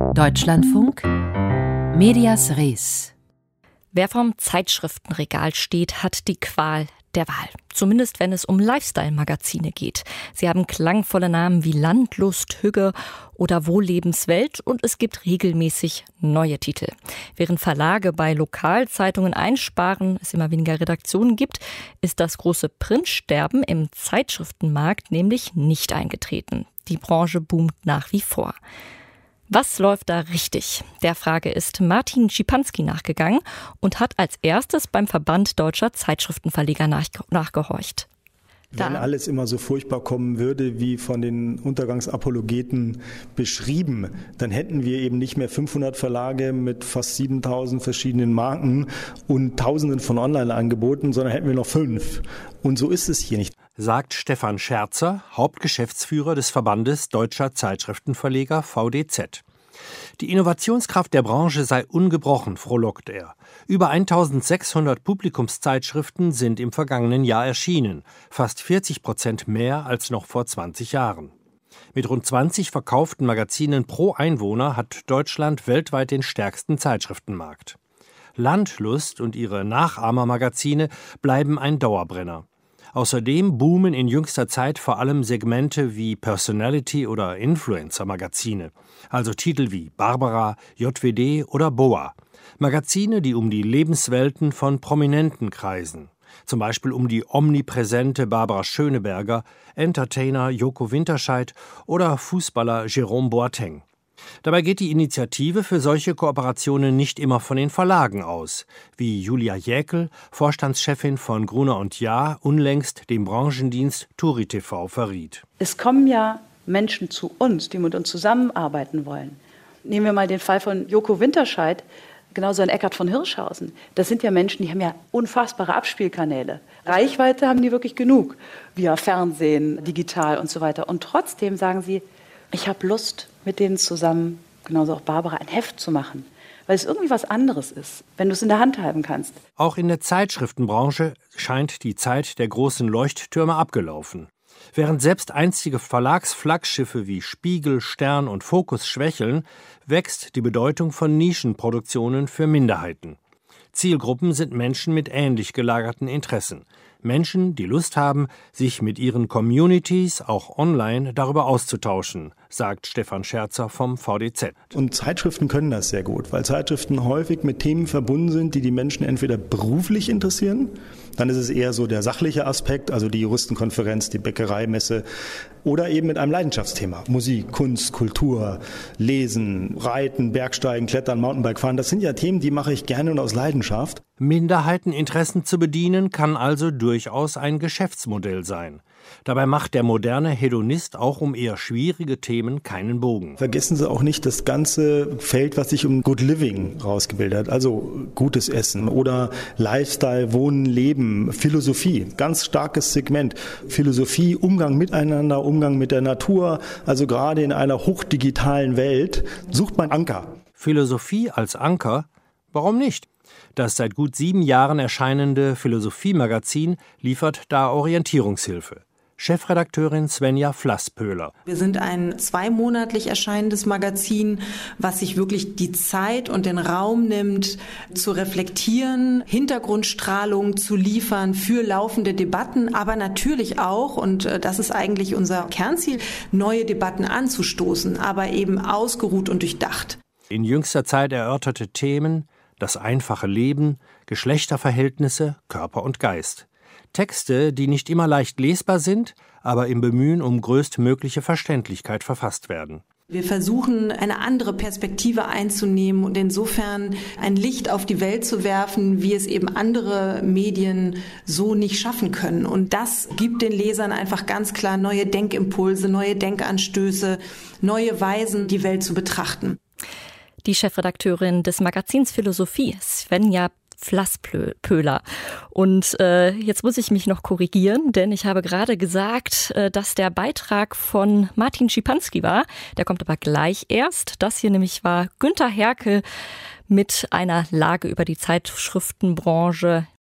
Deutschlandfunk Medias Res. Wer vorm Zeitschriftenregal steht, hat die Qual der Wahl. Zumindest wenn es um Lifestyle-Magazine geht. Sie haben klangvolle Namen wie Landlust, Hügge oder Wohllebenswelt und es gibt regelmäßig neue Titel. Während Verlage bei Lokalzeitungen einsparen, es immer weniger Redaktionen gibt, ist das große Printsterben im Zeitschriftenmarkt nämlich nicht eingetreten. Die Branche boomt nach wie vor. Was läuft da richtig? Der Frage ist Martin Schipanski nachgegangen und hat als erstes beim Verband Deutscher Zeitschriftenverleger nachgehorcht. Wenn alles immer so furchtbar kommen würde, wie von den Untergangsapologeten beschrieben, dann hätten wir eben nicht mehr 500 Verlage mit fast 7000 verschiedenen Marken und Tausenden von Online-Angeboten, sondern hätten wir noch 5. Und so ist es hier nicht. Sagt Stefan Scherzer, Hauptgeschäftsführer des Verbandes Deutscher Zeitschriftenverleger VDZ. Die Innovationskraft der Branche sei ungebrochen, frohlockt er. Über 1600 Publikumszeitschriften sind im vergangenen Jahr erschienen, fast 40% mehr als noch vor 20 Jahren. Mit rund 20 verkauften Magazinen pro Einwohner hat Deutschland weltweit den stärksten Zeitschriftenmarkt. Landlust und ihre Nachahmermagazine bleiben ein Dauerbrenner. Außerdem boomen in jüngster Zeit vor allem Segmente wie Personality- oder Influencer-Magazine, also Titel wie Barbara, JWD oder Boa. Magazine, die um die Lebenswelten von Prominenten kreisen. Zum Beispiel um die omnipräsente Barbara Schöneberger, Entertainer Joko Winterscheidt oder Fußballer Jerome Boateng. Dabei geht die Initiative für solche Kooperationen nicht immer von den Verlagen aus, wie Julia Jäkel, Vorstandschefin von Gruner & Jahr, unlängst dem Branchendienst Turi TV verriet. Es kommen ja Menschen zu uns, die mit uns zusammenarbeiten wollen. Nehmen wir mal den Fall von Joko Winterscheidt, genauso ein Eckart von Hirschhausen. Das sind ja Menschen, die haben ja unfassbare Abspielkanäle. Reichweite haben die wirklich genug, via Fernsehen, digital und so weiter. Und trotzdem sagen sie, ich habe Lust, mit denen zusammen, genauso auch Barbara, ein Heft zu machen. Weil es irgendwie was anderes ist, wenn du es in der Hand halten kannst. Auch in der Zeitschriftenbranche scheint die Zeit der großen Leuchttürme abgelaufen. Während selbst einstige Verlagsflaggschiffe wie Spiegel, Stern und Focus schwächeln, wächst die Bedeutung von Nischenproduktionen für Minderheiten. Zielgruppen sind Menschen mit ähnlich gelagerten Interessen. Menschen, die Lust haben, sich mit ihren Communities auch online darüber auszutauschen, sagt Stefan Scherzer vom VDZ. Und Zeitschriften können das sehr gut, weil Zeitschriften häufig mit Themen verbunden sind, die die Menschen entweder beruflich interessieren, dann ist es eher so der sachliche Aspekt, also die Juristenkonferenz, die Bäckereimesse, oder eben mit einem Leidenschaftsthema. Musik, Kunst, Kultur, Lesen, Reiten, Bergsteigen, Klettern, Mountainbike fahren, das sind ja Themen, die mache ich gerne und aus Leidenschaft. Minderheiteninteressen zu bedienen, kann also durchaus ein Geschäftsmodell sein. Dabei macht der moderne Hedonist auch um eher schwierige Themen keinen Bogen. Vergessen Sie auch nicht das ganze Feld, was sich um Good Living rausgebildet hat, also gutes Essen oder Lifestyle, Wohnen, Leben, Philosophie, ganz starkes Segment. Philosophie, Umgang miteinander, Umgang mit der Natur, also gerade in einer hochdigitalen Welt sucht man Anker. Philosophie als Anker? Warum nicht? Das seit gut 7 Jahren erscheinende Philosophiemagazin liefert da Orientierungshilfe. Chefredakteurin Svenja Flasspöhler. Wir sind ein 2-monatlich erscheinendes Magazin, was sich wirklich die Zeit und den Raum nimmt, zu reflektieren, Hintergrundstrahlung zu liefern für laufende Debatten, aber natürlich auch, und das ist eigentlich unser Kernziel, neue Debatten anzustoßen, aber eben ausgeruht und durchdacht. In jüngster Zeit erörterte Themen: das einfache Leben, Geschlechterverhältnisse, Körper und Geist. Texte, die nicht immer leicht lesbar sind, aber im Bemühen um größtmögliche Verständlichkeit verfasst werden. Wir versuchen, eine andere Perspektive einzunehmen und insofern ein Licht auf die Welt zu werfen, wie es eben andere Medien so nicht schaffen können. Und das gibt den Lesern einfach ganz klar neue Denkimpulse, neue Denkanstöße, neue Weisen, die Welt zu betrachten. Die Chefredakteurin des Magazins Philosophie, Svenja Flasspöhler. Und jetzt muss ich mich noch korrigieren, denn ich habe gerade gesagt, dass der Beitrag von Martin Schipanski war. Der kommt aber gleich erst. Das hier nämlich war Günther Herke mit einer Lage über die Zeitschriftenbranche